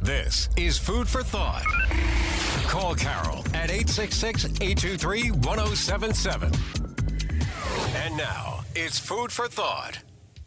This is Food for Thought. Call Carol at 866-823-1077. And now, it's Food for Thought.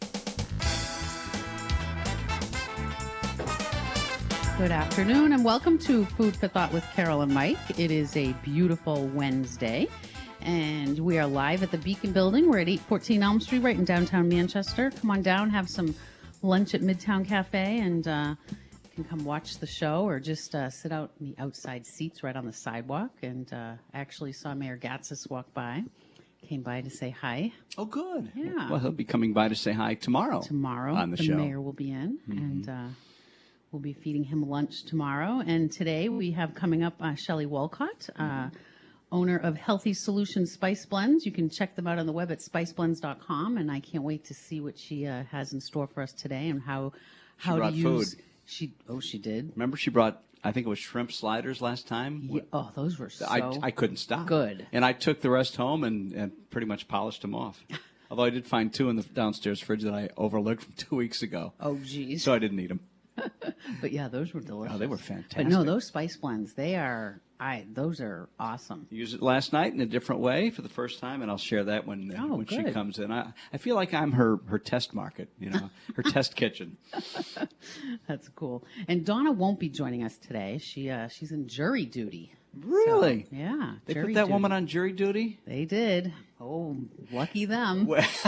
Good afternoon and welcome to Food for Thought with Carol and Mike. It is a beautiful Wednesday and we are live at the Beacon Building. We're at 814 Elm Street right in downtown Manchester. Come on down, have some lunch at Midtown Cafe and you can come watch the show or just sit out in the outside seats right on the sidewalk. And I actually saw Mayor Gatsis walk by, came by to say hi. Oh, good. Yeah. Well, he'll be coming by to say hi tomorrow. Tomorrow, on the the show. mayor will be in and we'll be feeding him lunch tomorrow. And today we have coming up Shelley Walcott, owner of Healthy Solutions Spice Blends. You can check them out on the web at spiceblends.com. And I can't wait to see what she has in store for us today and how brought to use. food. She did. Remember she brought, I think it was shrimp sliders last time? Yeah, oh, those were so I couldn't stop. good. And I took the rest home and pretty much polished them off. Although I did find two in the downstairs fridge that I overlooked from 2 weeks ago. Oh, geez. So I didn't eat them. But yeah, those were delicious. Oh, they were fantastic. But no, those spice blends, those are awesome. Used it last night in a different way for the first time, and I'll share that when she good. comes in. I feel like I'm her test market, her test kitchen. That's cool. And Donna won't be joining us today. She's in jury duty. Really? So, yeah. They jury put that duty. woman on jury duty? They did. Oh, lucky them.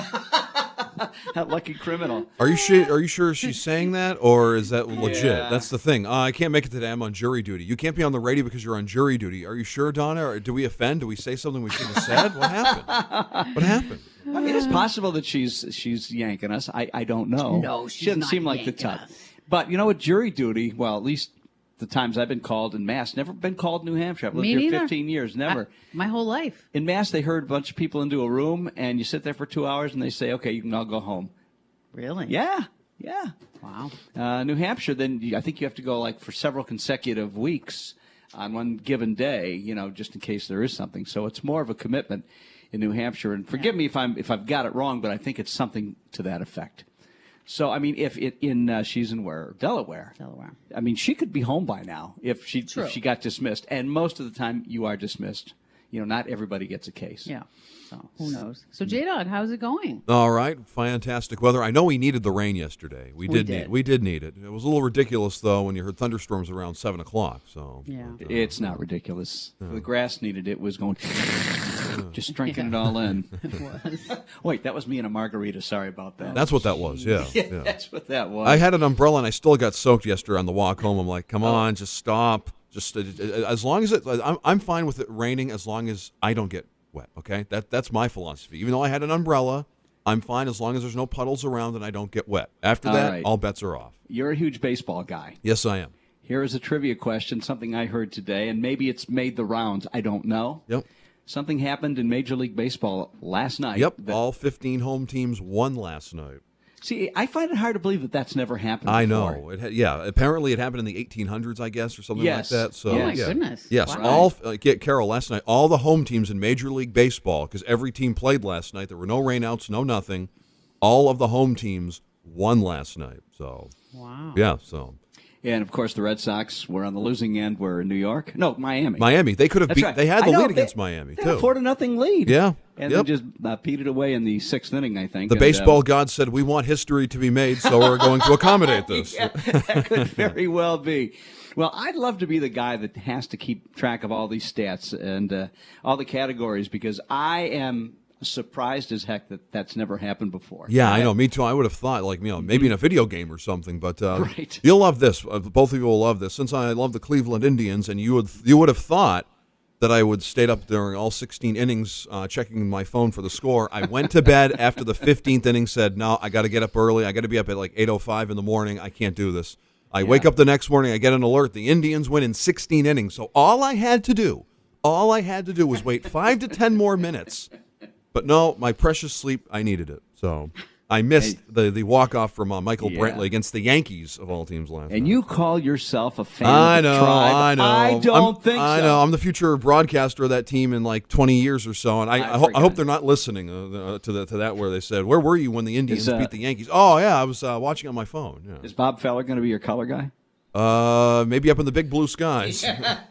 That lucky criminal. Are you sure she's saying that, or is that legit? Yeah. That's the thing. I can't make it today. I'm on jury duty. You can't be on the radio because you're on jury duty. Are you sure, Donna? Or do we offend? Do we say something we shouldn't have said? What happened? What happened? I mean, it's possible that she's yanking us. I don't know. No, she she's doesn't not seem like the yanking type. us. But you know what? Jury duty. Well, at least the times I've been called in Mass, never been called in New Hampshire. I've lived Me here neither. 15 years. Never. My whole life. In Mass, they herd a bunch of people into a room, and you sit there for 2 hours, and they say, "Okay, you can all go home." Really? Yeah. Wow. New Hampshire, then I think you have to go for several consecutive weeks on one given day, just in case there is something. So it's more of a commitment in New Hampshire. And forgive me if I've got it wrong, but I think it's something to that effect. So I mean, if she's in Delaware. I mean, she could be home by now if she got dismissed. And most of the time, you are dismissed. Not everybody gets a case. Yeah. So who knows? So J-Dog, how's it going? All right, fantastic weather. I know we needed the rain yesterday. We did need it. It was a little ridiculous though when you heard thunderstorms around 7:00. So Yeah. It's not ridiculous. The grass needed it. Was going just drinking it all in. It was. Wait, that was me and a margarita. Sorry about that. that's what that was. Yeah. That's what that was. I had an umbrella and I still got soaked yesterday on the walk home. I'm like, come on, just stop. Just as long as I'm fine with it raining as long as I don't get wet. Okay, that's my philosophy. Even though I had an umbrella, I'm fine as long as there's no puddles around and I don't get wet. After that, right. all bets are off. You're a huge baseball guy. Yes, I am. Here is a trivia question, something I heard today, and maybe it's made the rounds. I don't know. Yep. Something happened in Major League Baseball last night. Yep. All 15 home teams won last night. See, I find it hard to believe that that's never happened before. I know. Apparently it happened in the 1800s, I guess, or something Yes. like that. So, Oh my yeah. goodness. Yes, Wow. Carol, last night, all the home teams in Major League Baseball, because every team played last night, there were no rainouts, no nothing. All of the home teams won last night. So, Wow. yeah, so. And, of course, the Red Sox were on the losing end. Were in New York. No, Miami. Miami, they could have That's beat. right. They had I the know, lead against Miami, They had too. a 4-0 lead. Yeah. And Yep. then just peated away in the sixth inning, I think. The baseball god said, we want history to be made, so we're going to accommodate this. Yeah, that could very well be. Well, I'd love to be the guy that has to keep track of all these stats and all the categories because I am surprised as heck that that's never happened before. Yeah, I know. Me too. I would have thought, maybe in a video game or something. But Right. You'll love this. Both of you will love this. Since I love the Cleveland Indians, and you would have thought that I would stayed up during all 16 innings checking my phone for the score. I went to bed after the 15th inning, said, no, I got to get up early. I got to be up at 8:05 in the morning. I can't do this. I wake up the next morning. I get an alert. The Indians win in 16 innings. So all I had to do was wait 5 to 10 more minutes. But no, my precious sleep, I needed it. So I missed the walk-off from Michael Brantley against the Yankees, of all teams, last night. And you call yourself a fan I of the tribe. I know. I don't think so. I know. I'm the future broadcaster of that team in 20 years or so, and I hope they're not listening to that where they said, where were you when the Indians beat the Yankees? Oh, yeah, I was watching on my phone. Yeah. Is Bob Feller going to be your color guy? Maybe up in the big blue skies.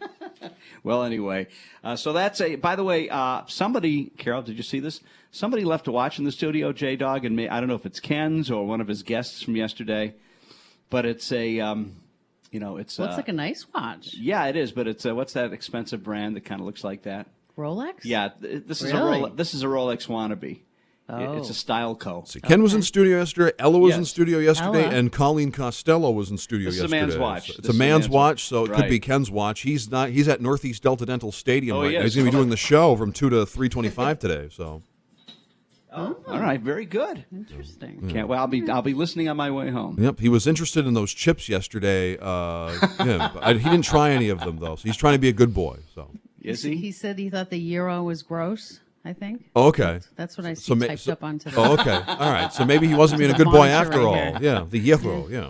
Well, anyway, so that's by the way, somebody, Carol, did you see this? Somebody left a watch in the studio, J-Dog, and I don't know if it's Ken's or one of his guests from yesterday, but it's a, it's... Looks like a nice watch. Yeah, it is, but it's, what's that expensive brand that kind of looks like that? Rolex? Yeah, this is Really? this is a Rolex wannabe. Oh. It's a Style Co. So Ken was in studio yesterday, Ella was in Yes. studio yesterday, Ella. and Colleen Costello was in studio This is a yesterday. man's watch. So it's This a is man's watch, so it could Right. be Ken's watch. He's not. He's at Northeast Delta Dental Stadium Oh, right he now. is. He's going to be doing the show from 2 to 3:25 today. So All right, very good. Interesting. Can't, well, I'll be listening on my way home. yep, he was interested in those chips yesterday. But he didn't try any of them though. So he's trying to be a good boy. So Is He he? said he thought the euro was gross, I think. oh, okay. That's what I see So ma- typed so- up onto the... Oh, okay. All right. So maybe he wasn't being a good boy Monitor after right all. here. Yeah, the euro. Yeah.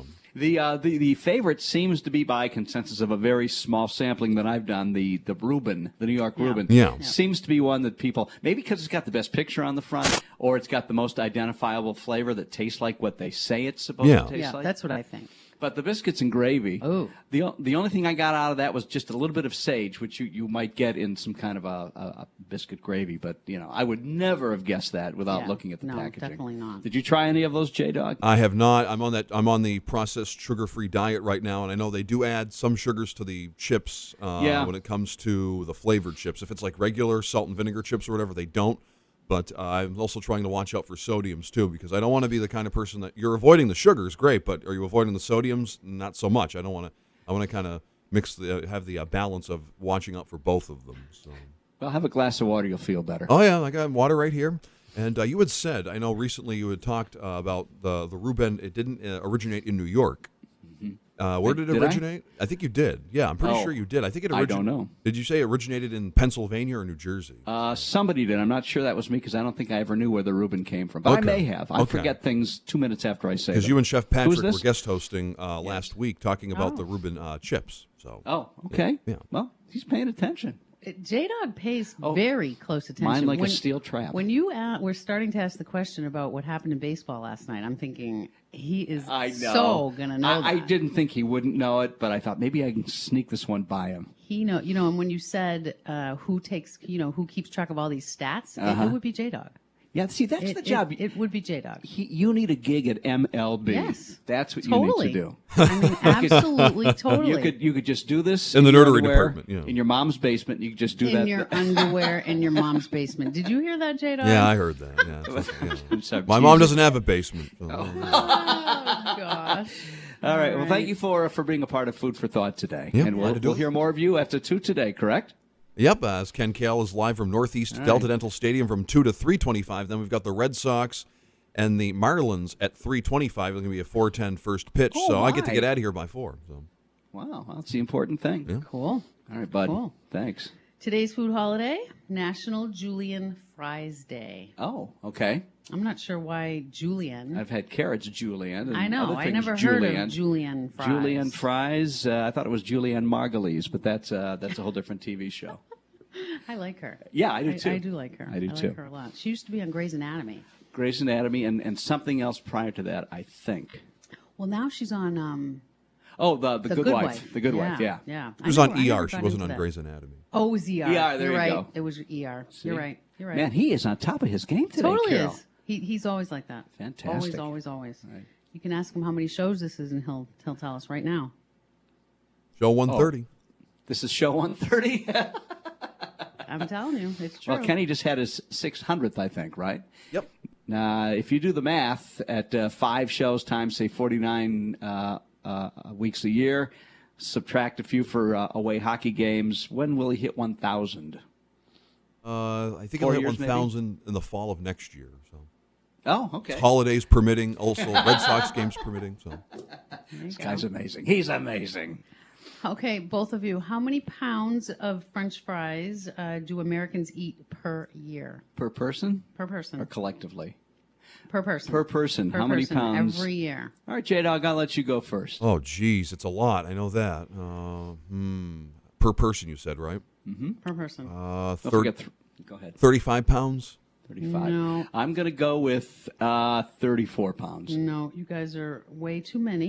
The favorite seems to be by consensus of a very small sampling that I've done. The Reuben, the New York Reuben, Yeah. seems to be one that people, maybe because it's got the best picture on the front, or it's got the most identifiable flavor that tastes like what they say it's supposed Yeah. to taste Yeah, like. that's what I think. But the biscuits and gravy, Oh. the only thing I got out of that was just a little bit of sage, which you might get in some kind of a biscuit gravy. But, I would never have guessed that without Yeah. looking at the No, packaging. definitely not. Did you try any of those, J-Dog? I have not. I'm on the processed sugar-free diet right now, and I know they do add some sugars to the chips Yeah. when it comes to the flavored chips. If it's like regular salt and vinegar chips or whatever, they don't. But I'm also trying to watch out for sodiums too, because I don't want to be the kind of person that you're avoiding the sugars, great, but are you avoiding the sodiums? Not so much. I want to kind of have the balance of watching out for both of them. So. Well, have a glass of water, you'll feel better. Oh yeah, I got water right here. And you had said, I know recently you had talked about the Reuben. It didn't originate in New York. Where did it Did I? originate? I think you did. Yeah, I'm pretty Oh. sure you did. I think it I originated. don't know. Did you say it originated in Pennsylvania or New Jersey? Somebody did. I'm not sure that was me because I don't think I ever knew where the Reuben came from. But I Okay. may have. I Okay. forget things 2 minutes after I say Because them. you and Chef Patrick were this? guest hosting last week talking about the Reuben chips. So Oh, okay. Yeah. Well, he's paying attention. J-Dog pays very close attention. Mine like a steel trap. When you were starting to ask the question about what happened in baseball last night, I'm thinking he is I know. so going to know I that. didn't think he wouldn't know it, but I thought maybe I can sneak this one by him. He and when you said who keeps track of all these stats, it would be J-Dog. Yeah, see, that's the job. It would be J-Dog. You need a gig at MLB. Yes. That's what Totally. you need to do. I mean, absolutely, totally. You could just do this In the your nerdery underwear, department, yeah. in your mom's basement. You could just do in that. your underwear in your mom's basement. Did you hear that, J-Dog? yeah, I heard that. Yeah, it's okay, I'm sorry, My mom teasing. doesn't have a basement. So. Oh, gosh. All right. Well, right. thank you for being a part of Food for Thought today. Yeah, and glad to do we'll it. hear more of you after 2 today, correct? Yep, as Ken Kale is live from Northeast Delta Dental Stadium from 2 to 3:25. Then we've got the Red Sox and the Marlins at 3:25. It's going to be a 4:10 first pitch, Oh, so I get to my. get out of here by 4. So. Wow, that's the important thing. Cool. All right, bud. Cool. Thanks. Today's food holiday, National Julienne Fries Day. Oh, okay. I'm not sure why Julienne. I've had carrots julienne. And I know. other I things never julienne. heard of Julienne Fries. Julienne fries. I thought it was Julienne Margulies, but that's a whole different TV show. I like her. Yeah, I do too. I do like her. I do too. like her a lot. She used to be on Grey's Anatomy. Grey's Anatomy and something else prior to that, I think. Well, now she's on Oh, the Good Wife. The Good yeah, Wife, yeah. Yeah. She was I on never ER. She got wasn't into on that. Grey's Anatomy. Oh, it was ER. ER, there You're you right. go. It was ER. See? You're right. You're right. Man, he is on top of his game today, totally Carol. is. He's always like that. Fantastic. Always. Right. You can ask him how many shows this is, and he'll tell us right now. Show 1:30. This is show 130. I'm telling you, it's true. Well, Kenny just had his 600th, I think, right? Yep. Now, if you do the math at 5 shows times, say, 49 weeks a year, subtract a few for away hockey games, when will he hit 1,000? I think 4 I'll hit years, maybe? 1,000 in the fall of next year. So Oh, okay. holidays permitting, also Red Sox games permitting. So This guy's amazing. He's amazing. Okay, both of you, how many pounds of French fries do Americans eat per year? Per person Per person. or collectively? Per person. Per person. Per How many person, pounds? Every year. All right, J-Dog, I'll let you go first. oh geez, it's a lot. I know that. Per person, you said, right? Per person. Don't 30, forget go ahead. 35 pounds. 35. No. I'm going to go with 34 pounds. No, you guys are way too many.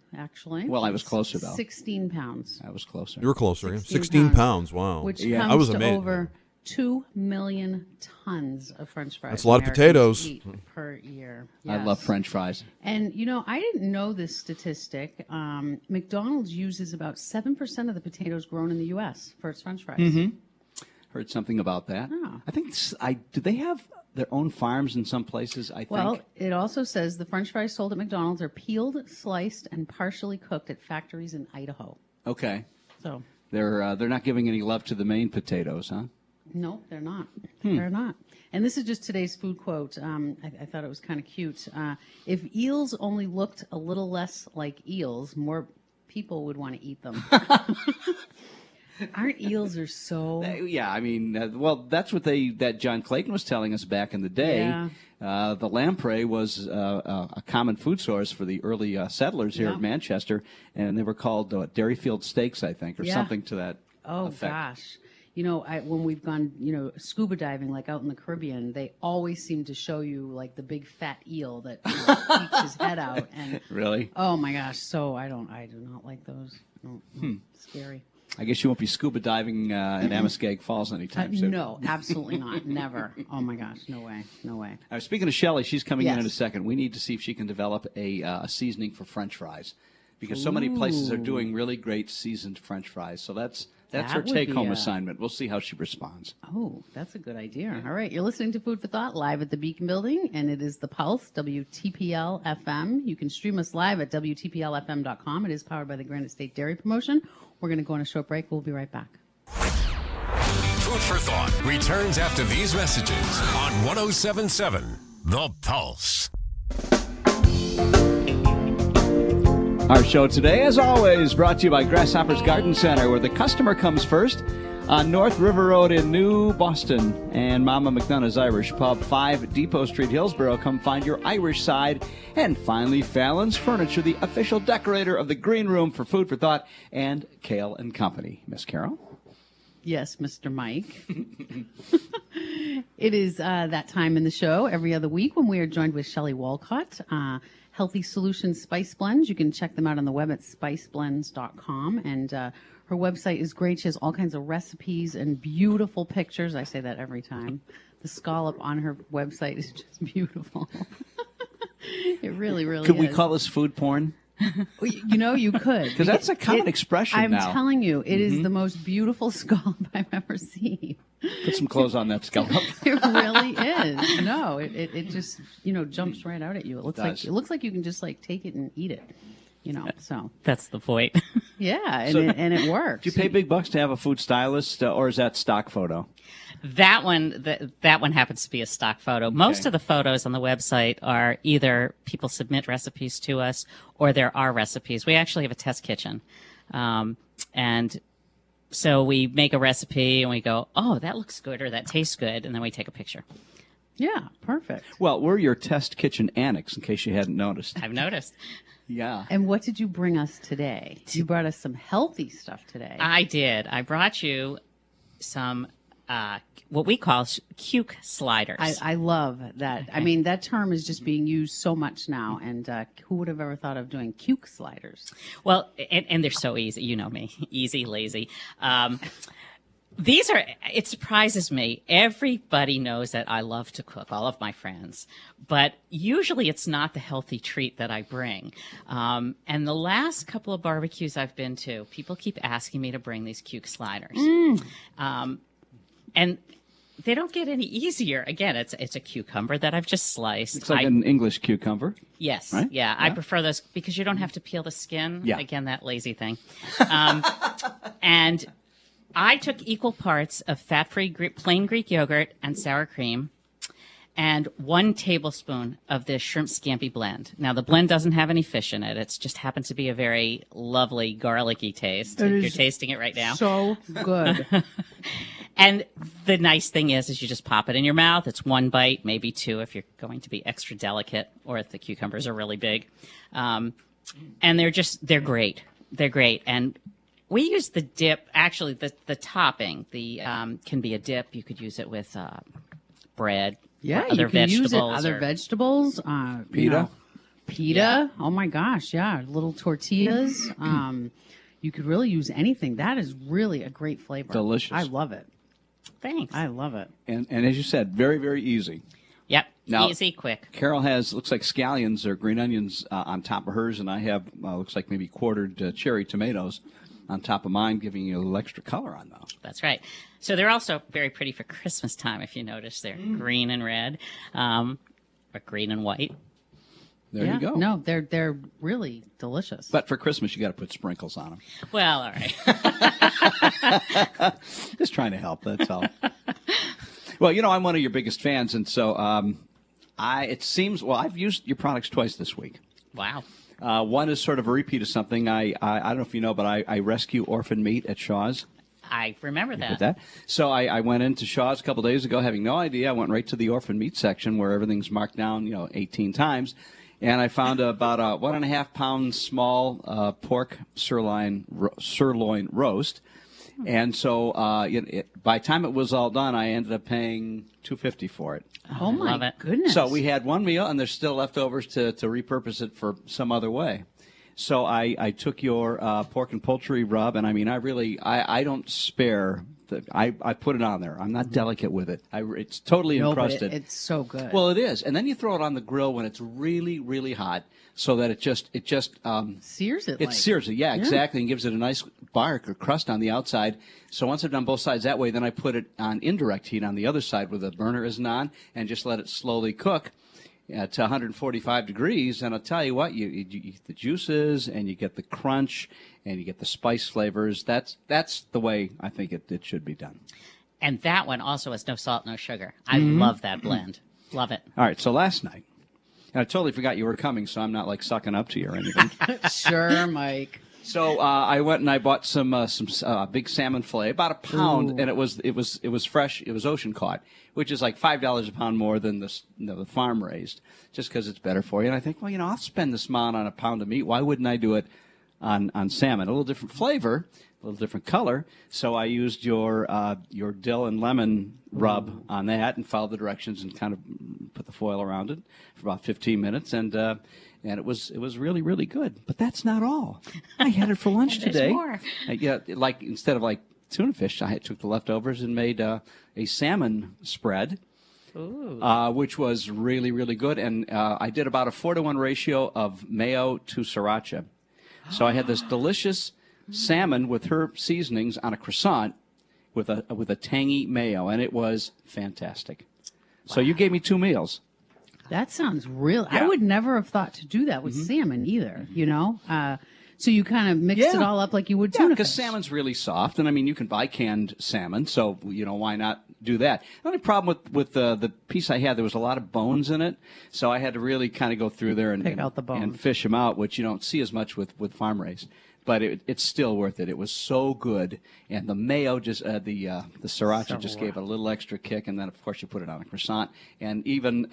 actually. Well, I was closer, though. 16 pounds, I was closer. You were closer. 16, 16 pounds. Wow. which Yeah. comes I was to amazed. over 2 million tons of French fries. That's a lot of Americans potatoes. eat per year. I Yes. love French fries. And, I didn't know this statistic. McDonald's uses about 7% of the potatoes grown in the U.S. for its French fries. Mm-hmm. Heard something about that. Oh. I think do they have their own farms in some places? I think. Well, it also says the French fries sold at McDonald's are peeled, sliced, and partially cooked at factories in Idaho. Okay. So, They're not giving any love to the Maine potatoes, huh? no, they're not. They're not. And this is just today's food quote. I thought it was kind of cute. If eels only looked a little less like eels, more people would want to eat them. Aren't eels are so... Yeah, I mean, well, that's what that John Clayton was telling us back in the day. Yeah. The lamprey was a common food source for the early settlers here Yeah. at Manchester, and they were called Dairyfield steaks, I think, or Yeah. something to that Oh, effect. gosh. When we've gone, scuba diving, like out in the Caribbean, they always seem to show you, like, the big fat eel that peeks his head out. And Really? oh, my gosh. So I do not like those. No, Scary. I guess you won't be scuba diving in Amoskeag Falls anytime soon. No, absolutely not. Never. Oh, my gosh. No way. No way. Speaking of Shelley, she's coming in Yes. a second. We need to see if she can develop a seasoning for French fries, because so many places are doing really great seasoned French fries. So that's That her would be take-home a- assignment. We'll see how she responds. Oh, that's a good idea. All right. You're listening to Food for Thought live at the Beacon Building, and it is The Pulse, WTPL FM. You can stream us live at WTPLFM.com. It is powered by the Granite State Dairy Promotion. We're going to go on a short break. We'll be right back. Food for Thought returns after these messages on 107.7 The Pulse. Our show today, as always, brought to you by Grasshopper's Garden Center, where the customer comes first, on North River Road in New Boston, and Mama McDonough's Irish Pub, 5 Depot Street, Hillsborough. Come find your Irish side. And finally, Fallon's Furniture, the official decorator of the Green Room for Food for Thought, and Kale and Company. Miss Carol? Yes, Mr. Mike. It is that time in the show every other week when we are joined with Shelley Walcott, Healthy Solutions Spice Blends. You can check them out on the web at spiceblends.com. And her website is great. She has all kinds of recipes and beautiful pictures. I say that every time. The scallop on her website is just beautiful. It really, really Could is. we call this food porn? You could. Because that's a common expression I'm now. telling you, it is the most beautiful scallop I've ever seen. Put some clothes on that scallop. It really is. No, it just jumps right out at you. does. It looks like you can just like take it and eat it. So That's the point. yeah, and So- it works. Do you pay big bucks to have a food stylist, or is that stock photo? That one happens to be a stock photo. Most of the photos on the website are either people submit recipes to us or there are recipes. We actually have a test kitchen. And so we make a recipe and we go, oh, that looks good or that tastes good. And then we take a picture. Yeah, perfect. Well, we're your test kitchen annex, in case you hadn't noticed. I've noticed. Yeah. And what did you bring us today? You brought us some healthy stuff today. I did. I brought you some what we call cuke sliders. I love that. I mean, that term is just being used so much now. And who would have ever thought of doing cuke sliders? Well, and they're so easy. You know me, easy, lazy. It surprises me. Everybody knows that I love to cook, all of my friends, but usually it's not the healthy treat that I bring. And the last couple of barbecues I've been to, people keep asking me to bring these cuke sliders. And they don't get any easier. Again, it's a cucumber that I've just sliced. It's like an English cucumber. Yes. Right? Yeah. I prefer those because you don't have to peel the skin. Yeah. Again, that lazy thing. And I took equal parts of fat-free plain Greek yogurt and sour cream and 1 tablespoon of this shrimp scampi blend. Now, the blend doesn't have any fish in it. It's just happens to be a very lovely garlicky taste. It You're is tasting it right now. So good. And the nice thing is you just pop it in your mouth. It's 1 bite, maybe 2 if you're going to be extra delicate or if the cucumbers are really big. And they're great. They're great. And we use the dip, actually the topping, can be a dip. You could use it with bread. Yeah, or other you can vegetables. use it. Other vegetables. Pita? Pita. Oh my gosh, yeah. Little tortillas. You could really use anything. That is really a great flavor. Delicious. I love it. Thanks. I love it. And as you said, very, very easy. Yep. Now- Easy, quick. Carol has, looks like scallions or green onions on top of hers, and I have, looks like maybe quartered cherry tomatoes on top of mine, giving you a little extra color on those. That's right. So they're also very pretty for Christmas time, if you notice. They're green and red, or green and white. There Yeah. you go. No, they're really delicious. But for Christmas, you got to put sprinkles on them. Well, all right. Just trying to help, that's all. Well, I'm one of your biggest fans, and so it seems, I've used your products twice this week. Wow. One is sort of a repeat of something. I don't know if you know, but I rescue orphan meat at Shaw's. I remember that. With that. So I went into Shaw's a couple days ago having no idea. I went right to the orphan meat section where everything's marked down, 18 times. And I found about a 1.5 pound small pork sirloin roast. And so by the time it was all done, I ended up paying $2.50 for it. oh my love it. goodness. So we had one meal, and there's still leftovers to repurpose it for some other way. So I took your pork and poultry rub, and I mean, I don't spare. I put it on there. I'm not delicate with it. It's totally No, but encrusted. it's so good. Well, it is, and then you throw it on the grill when it's really, really hot, so that it just sears it. it like. sears it. Yeah, exactly, and gives it a nice bark or crust on the outside. So once I've done both sides that way, then I put it on indirect heat on the other side where the burner isn't on, and just let it slowly cook at 145 degrees. And I'll tell you what, you get the juices, and you get the crunch, and you get the spice flavors. That's the way I think it should be done. And that one also has no salt, no sugar. I love that blend. Love it. All right, so last night, and I totally forgot you were coming, so I'm not like sucking up to you or anything. Sure, Mike. So I went and I bought some big salmon fillet, about a pound, Ooh. and it was fresh. It was ocean caught, which is like $5 a pound more than the farm raised, just because it's better for you. And I think, well, I'll spend this amount on a pound of meat. Why wouldn't I do it on salmon? A little different flavor, a little different color. So I used your dill and lemon rub on that, and followed the directions, and kind of put the foil around it for about 15 minutes, and it was really, really good. But that's not all. I had it for lunch There's today. more. Like instead of like tuna fish, I took the leftovers and made a salmon spread, which was really, really good. And I did about a 4-to-1 ratio of mayo to sriracha. So I had this delicious salmon with her seasonings on a croissant with a tangy mayo, and it was fantastic. So you gave me 2 meals. That sounds real. Yeah. I would never have thought to do that with salmon either, So you kind of mixed it all up like you would Yeah, tuna because fish. salmon's really soft, and I mean you can buy canned salmon, so why not do that? The only problem with the piece I had, there was a lot of bones in it, so I had to really kind of go through there and Pick out the bones. and fish them out, which you don't see as much with farm raised. But it's still worth it. It was so good, and the mayo just the sriracha just gave it a little extra kick, and then of course you put it on a croissant, and even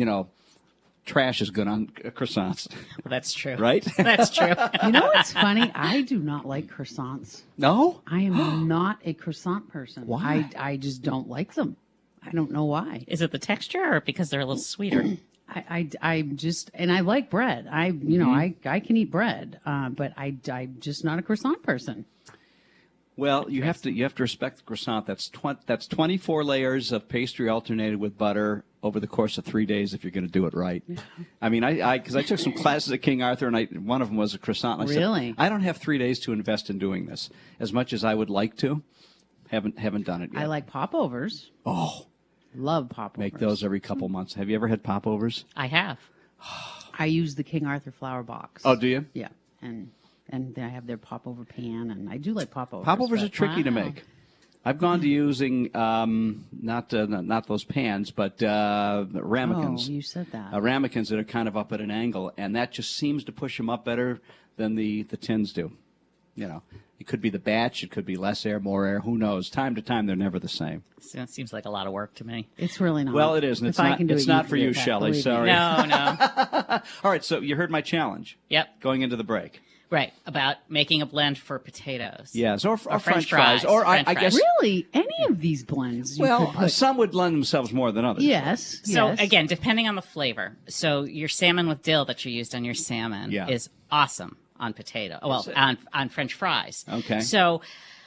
trash is good on croissants, Well, that's true. right? That's true. You know what's funny? I do not like croissants. No. I am not a croissant person. Why? I just don't like them. I don't know why. Is it the texture, or because they're a little sweeter? I just, and I like bread. I can eat bread, but I'm just not a croissant person. Well, you have to respect the croissant. That's 24 layers of pastry alternated with butter over the course of 3 days if you're going to do it right. Yeah. I mean, because I took some classes at King Arthur, and one of them was a croissant. And I Really? said, I don't have 3 days to invest in doing this as much as I would like to. Haven't done it yet. I like popovers. Oh, Love popovers. make those every couple months. Have you ever had popovers? I have. I use the King Arthur flour box. Oh, do you? Yeah, and I have their popover pan, and I do like popovers. Popovers are but- tricky to Wow. make. I've gone to using not those pans, but ramekins. Oh, you said that. Ramekins that are kind of up at an angle, and that just seems to push them up better than the tins do. It could be the batch, it could be less air, more air. Who knows? Time to time, they're never the same. So it seems like a lot of work to me. It's really not. Well, it is, and If it's I not. can do It's it, not can for do you, it, Shelley. believe me. Sorry. No, no. All right, so you heard my challenge. Yep. Going into the break. Right, about making a blend for potatoes. Yes, or French fries. Or French I guess. fries. Really, any of these blends? You Well, could put- some would lend themselves more than others. yes. So yes. again, depending on the flavor. So your salmon with dill that you used on your salmon Yeah. is awesome on potato. Well, it? on French fries. Okay. So,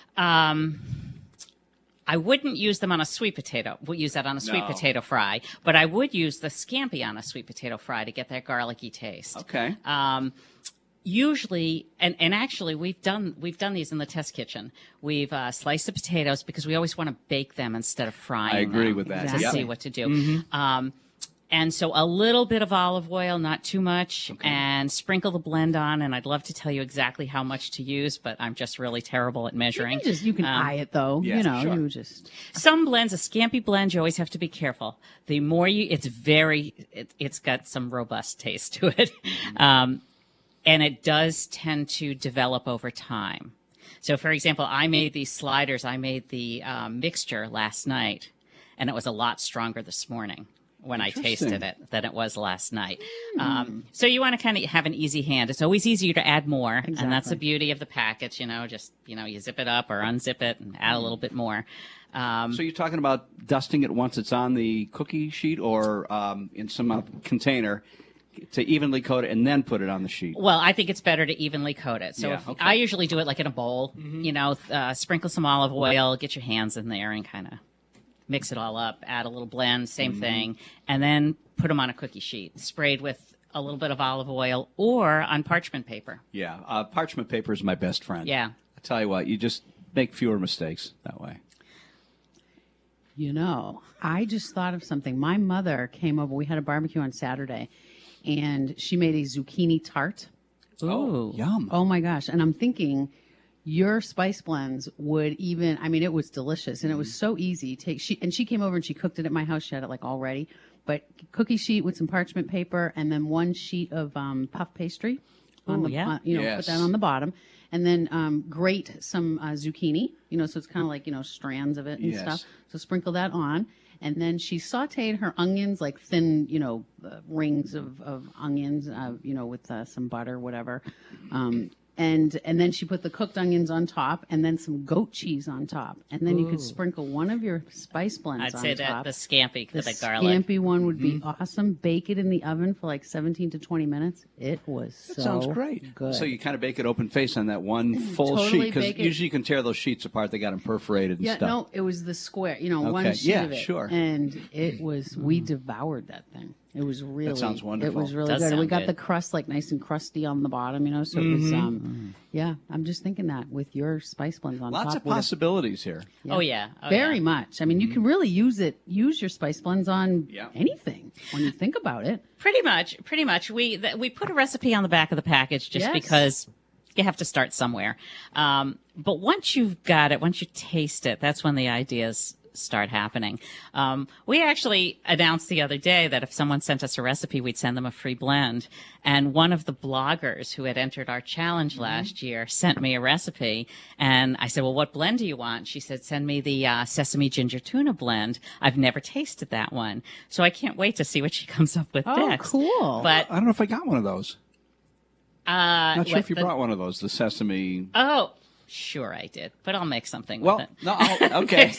I wouldn't use them on a sweet potato. We'll use that on a sweet No. potato fry, but I would use the scampi on a sweet potato fry to get that garlicky taste. Okay. Usually, and actually, we've done these in the test kitchen. We've sliced the potatoes because we always want to bake them instead of frying. I agree them with that. To Exactly. see what to do. And so a little bit of olive oil, not too much, and sprinkle the blend on. And I'd love to tell you exactly how much to use, but I'm just really terrible at measuring. you can eye it though. yeah, you know, sure. you just Some blends, a scampi blend, you always have to be careful. The more it's got some robust taste to it. And it does tend to develop over time. So, for example, I made these sliders. I made the mixture last night, and it was a lot stronger this morning when I tasted it than it was last night. So you want to kind of have an easy hand. It's always easier to add more, and that's the Exactly. beauty of the package. You zip it up or unzip it and add a little bit more. So you're talking about dusting it once it's on the cookie sheet or in some container to evenly coat it and then put it on the sheet. Well, I think it's better to evenly coat it. So Yeah, okay. I usually do it like in a bowl, sprinkle some olive oil, get your hands in there and kind of mix it all up, add a little blend, same thing, and then put them on a cookie sheet, sprayed with a little bit of olive oil or on parchment paper. Yeah, parchment paper is my best friend. Yeah. I tell you what, you just make fewer mistakes that way. You know, I just thought of something. My mother came over. We had a barbecue on Saturday, and she made a zucchini tart. Ooh. Yum. Oh my gosh! And I'm thinking, your spice blends would even. I mean, it was delicious, and it was so easy. She came over and she cooked it at my house. She had it like all ready, but cookie sheet with some parchment paper, and then one sheet of puff pastry. Ooh, yeah. Yes. Put that on the bottom, and then grate some zucchini. So it's kind of like strands of it and Yes. stuff. So sprinkle that on. And then she sauteed her onions, like thin, rings of onions, with some butter, whatever. And then she put the cooked onions on top, and then some goat cheese on top. And then you could sprinkle one of your spice blends I'd on say top. that the scampi, The the garlic. scampi one would be awesome. Bake it in the oven for like 17 to 20 minutes. It was so Sounds great. good. So you kind of bake it open face on that one full Totally sheet because bake it. usually you can tear those sheets apart. They got them perforated and Yeah, stuff. no, it was the square, one Okay. sheet Yeah, of it. sure. And it was, we devoured that thing. It was really, sounds wonderful. It was really Does good. And we sound got good. the crust like nice and crusty on the bottom, so it was, yeah, I'm just thinking that with your spice blends on Lots top. of possibilities here. Oh, yeah. Very much. I mean, you can really use your spice blends on Yeah. anything when you think about it. Pretty much. We put a recipe on the back of the package just Yes. because you have to start somewhere. But once you've got it, once you taste it, that's when the ideas start happening. We actually announced the other day that if someone sent us a recipe, we'd send them a free blend. And one of the bloggers who had entered our challenge last year sent me a recipe. And I said, well, what blend do you want? She said, send me the sesame ginger tuna blend. I've never tasted that one. So I can't wait to see what she comes up with Oh, next. cool. But I don't know if I got one of those. Not sure with if you the- brought one of those, the sesame. Oh, sure I did, but I'll make something Well, with it. no, okay.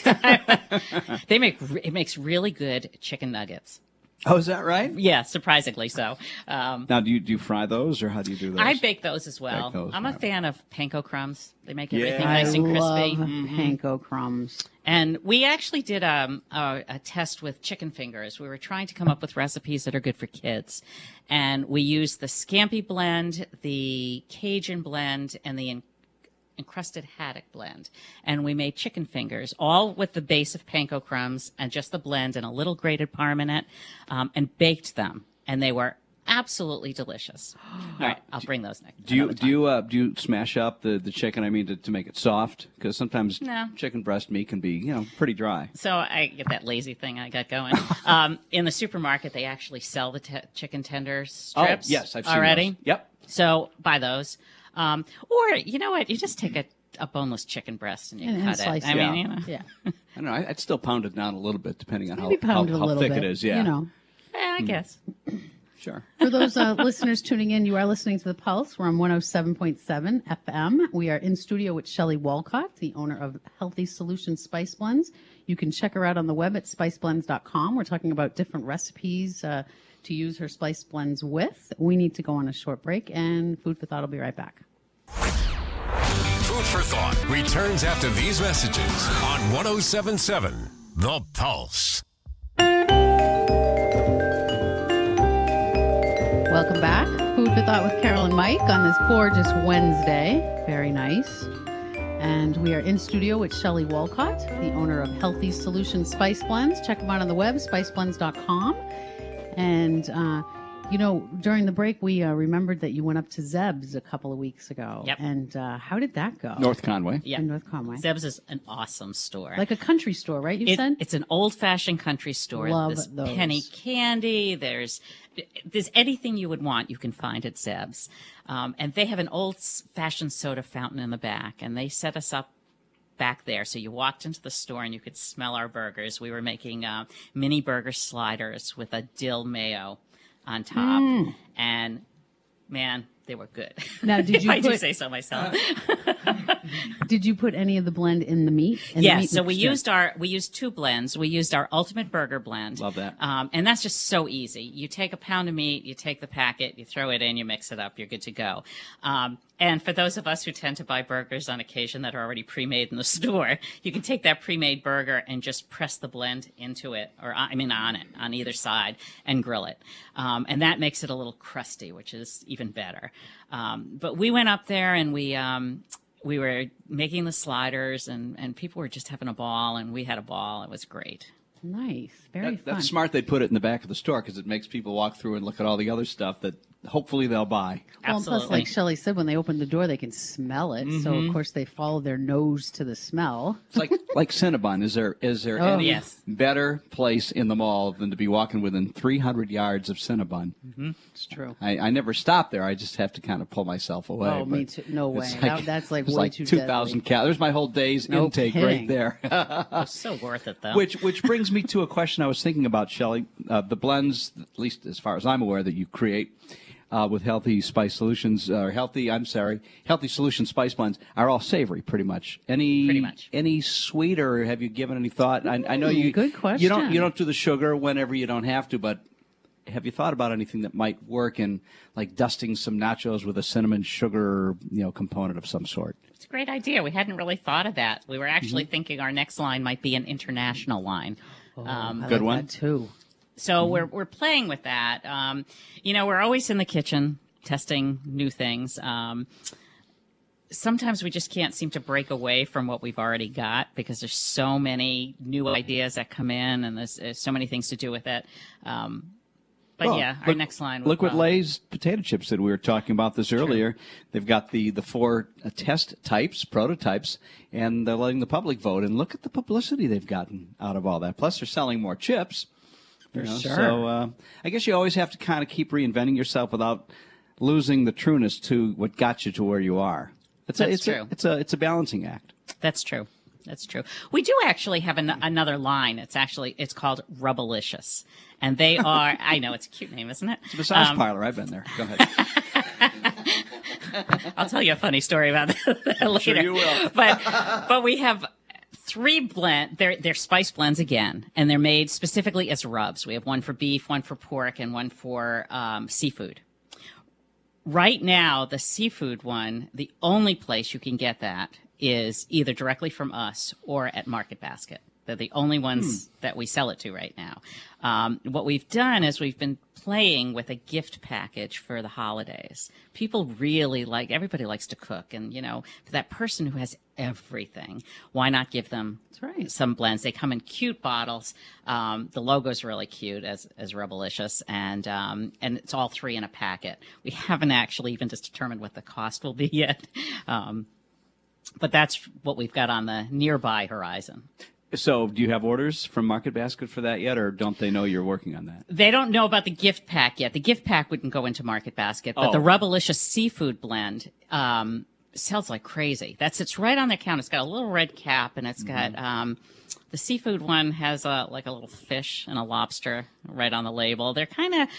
It makes really good chicken nuggets. Oh, is that right? Yeah, surprisingly so. Now, do you fry those, or how do you do those? I bake those as well. Bake those, I'm a right. fan of panko crumbs. They make Yeah. everything I nice and crispy. love panko crumbs. And we actually did a test with chicken fingers. We were trying to come up with recipes that are good for kids. And we used the scampi blend, the Cajun blend, and the encrusted haddock blend. And we made chicken fingers, all with the base of panko crumbs and just the blend and a little grated parm in it, and baked them. And they were absolutely delicious. All right, I'll bring those next. Do you another time. do you smash up the chicken? I mean, to make it soft, because sometimes No. chicken breast meat can be pretty dry. So I get that lazy thing I got going. In the supermarket, they actually sell the chicken tender strips. Oh, yes, I've seen already. those. Yep. So buy those, or you know what? You just take a boneless chicken breast and you And cut slice it. I it. mean, Yeah. I don't know. I'd still pound it down a little bit, depending on Maybe how pound it a little thick bit. it is. Yeah. I guess. Sure. For those listeners tuning in, you are listening to The Pulse. We're on 107.7 FM. We are in studio with Shelley Walcott, the owner of Healthy Solutions Spice Blends. You can check her out on the web at spiceblends.com. We're talking about different recipes to use her spice blends with. We need to go on a short break, and Food for Thought will be right back. Food for Thought returns after these messages on 107.7 The Pulse. Welcome back. Food for Thought with Carol and Mike on this gorgeous Wednesday. Very nice. And we are in studio with Shelley Walcott, the owner of Healthy Solutions Spice Blends. Check them out on the web, spiceblends.com. And, during the break, we remembered that you went up to Zeb's a couple of weeks ago. Yep. And how did that go? North Conway. Yeah. In North Conway. Zeb's is an awesome store. Like a country store, right, you said? It's an old-fashioned country store. Love There's those. penny candy. There's anything you would want you can find at Zeb's. And they have an old-fashioned soda fountain in the back, and they set us up back there. So you walked into the store and you could smell our burgers. We were making mini burger sliders with a dill mayo on top. And, man, they were good. Now, did you I do put- say so myself. Did you put any of the blend in the meat? Yes, so we used two blends. We used our Ultimate Burger blend. Love that. And that's just so easy. You take a pound of meat, you take the packet, you throw it in, you mix it up, you're good to go. And for those of us who tend to buy burgers on occasion that are already pre-made in the store, you can take that pre-made burger and just press the blend into it, on it, on either side, and grill it. And that makes it a little crusty, which is even better. But we went up there and we were making the sliders, and people were just having a ball, and we had a ball. It was great. Nice. Very fun. That's smart. They put it in the back of the store because it makes people walk through and look at all the other stuff that hopefully they'll buy. Well, and plus, Absolutely. like Shelley said, when they open the door, they can smell it. So, of course, they follow their nose to the smell. It's like Cinnabon. Is there Oh, any yes. better place in the mall than to be walking within 300 yards of Cinnabon? It's true. I never stop there. I just have to kind of pull myself away. Oh, me but too. No way. it's That's like it's way like too 2,000 deadly. calories. There's my whole day's No intake kidding. right there. It was so worth it, though. Which brings me to a question I was thinking about, Shelley. The blends, at least as far as I'm aware, that you create with Healthy Spice Solutions, Healthy Solution Spice Blends are all savory, pretty much. Pretty much. Any sweet, or have you given any thought? I know you. Good question. You don't do the sugar whenever you don't have to, but have you thought about anything that might work in like dusting some nachos with a cinnamon sugar, component of some sort? It's a great idea. We hadn't really thought of that. We were actually thinking our next line might be an international line. I Good like one. that, too. So we're playing with that. We're always in the kitchen testing new things. Sometimes we just can't seem to break away from what we've already got because there's so many new ideas that come in, and there's so many things to do with it. But our next line. Look what Lay's potato chips did. We were talking about this earlier. They've got the 4 test types, prototypes, and they're letting the public vote. And look at the publicity they've gotten out of all that. Plus, they're selling more chips. For sure. So I guess you always have to kind of keep reinventing yourself without losing the trueness to what got you to where you are. That's true. It's a balancing act. That's true. That's true. We do actually have another line. It's called Rubblicious. And they are, I know, it's a cute name, isn't it? It's a massage parlor. I've been there. Go ahead. I'll tell you a funny story about that later. Sure you will. But we have 3 blend. They're spice blends again, and they're made specifically as rubs. We have one for beef, one for pork, and one for seafood. Right now, the seafood one, the only place you can get that is either directly from us or at Market Basket. They're the only ones that we sell it to right now. What we've done is we've been playing with a gift package for the holidays. People really everybody likes to cook. And, for that person who has everything, why not give them That's right. some blends? They come in cute bottles. The logo's really cute as Rubblicious, and it's all 3 in a packet. We haven't actually even just determined what the cost will be yet. But that's what we've got on the nearby horizon. So, do you have orders from Market Basket for that yet, or don't they know you're working on that? They don't know about the gift pack yet. The gift pack wouldn't go into Market Basket, but the Rubblicious seafood blend sells like crazy. It's right on their counter. It's got a little red cap, and it's got the seafood one has like a little fish and a lobster right on the label. They're kind of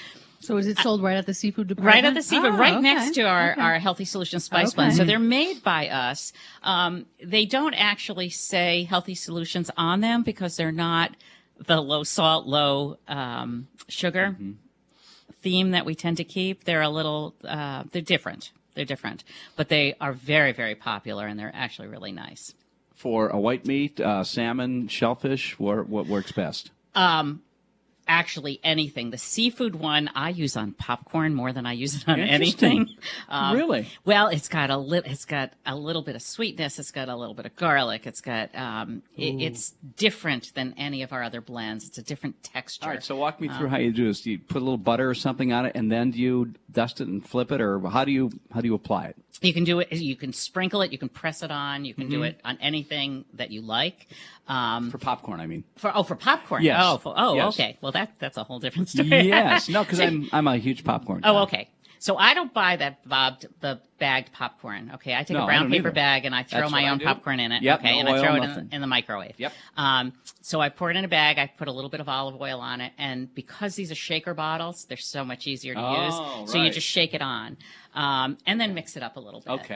So is it sold right at the seafood department? Right at the seafood, Oh, right okay. next to our Healthy Solutions Spice Blend. Okay. So they're made by us. They don't actually say Healthy Solutions on them because they're not the low salt, low sugar theme that we tend to keep. They're a little, they're different. They're different, but they are very, very popular, and they're actually really nice. For a white meat, salmon, shellfish, what works best? Actually, anything. The seafood one I use on popcorn more than I use it on Interesting. anything. Really? Well, it's got a little bit of sweetness. It's got a little bit of garlic. It's got it's different than any of our other blends. It's a different texture. All right, so walk me through how you do this. Do you put a little butter or something on it, and then do you dust it and flip it, or how do you apply it? You can do it. You can sprinkle it. You can press it on. You can do it on anything that you like. For popcorn, I mean. For popcorn. Yes. Yes. Okay. Well, that's a whole different story. Yes. No, because I'm a huge popcorn guy. Oh, okay. So I don't buy the bagged popcorn. Okay, I take No, a I brown don't paper either. bag and I throw That's my what I own do. popcorn in it. Yep, okay, no and I oil, throw it nothing. in the microwave. Yep. So I pour it in a bag. I put a little bit of olive oil on it, and because these are shaker bottles, they're so much easier to Oh, use. So you right. just shake it on, and then mix it up a little bit. Okay.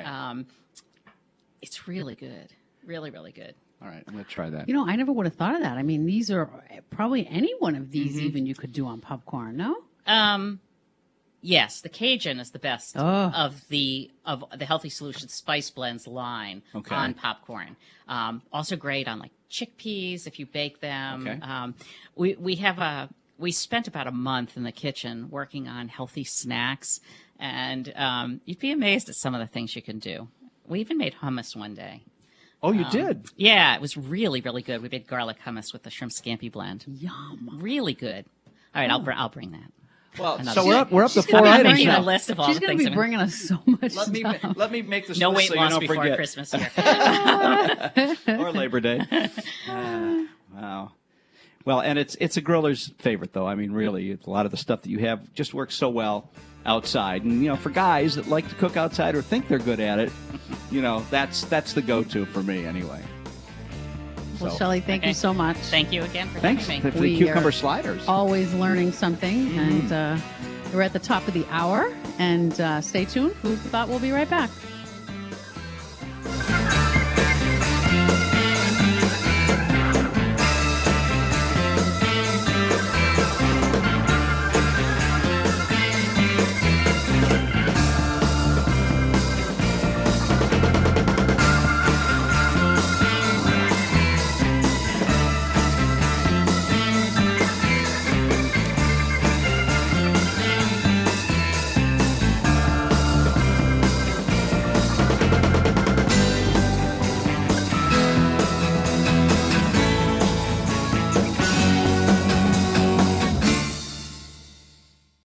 It's really good. Really, really good. All right, I'm going to try that. You know, I never would have thought of that. I mean, these are probably any one of these even you could do on popcorn, no? Yes, the Cajun is the best Oh. of the Healthy Solutions Spice Blends line Okay. on popcorn. Also great on like chickpeas if you bake them. Okay. We spent about a month in the kitchen working on healthy snacks, and you'd be amazed at some of the things you can do. We even made hummus one day. Oh, you did? Yeah, it was really, really good. We made garlic hummus with the shrimp scampi blend. Yum. Really good. All right, I'll bring that. Well, Another- so we're up to She's 4 gonna be items making now. a list of all She's the going things. to be bringing us so much Let me stuff. let me make this No list weight so you loss don't before forget. Christmas here. Or Labor Day. Wow. Well, and it's a griller's favorite, though. I mean, really, a lot of the stuff that you have just works so well outside. And, you know, for guys that like to cook outside or think they're good at it, you know, that's the go-to for me anyway. Well, So, Shelley, thank you so much. Thank you again for thanks having for me. the We cucumber are sliders. Always learning something. And we're at the top of the hour. And stay tuned. Food for Thought will be right back.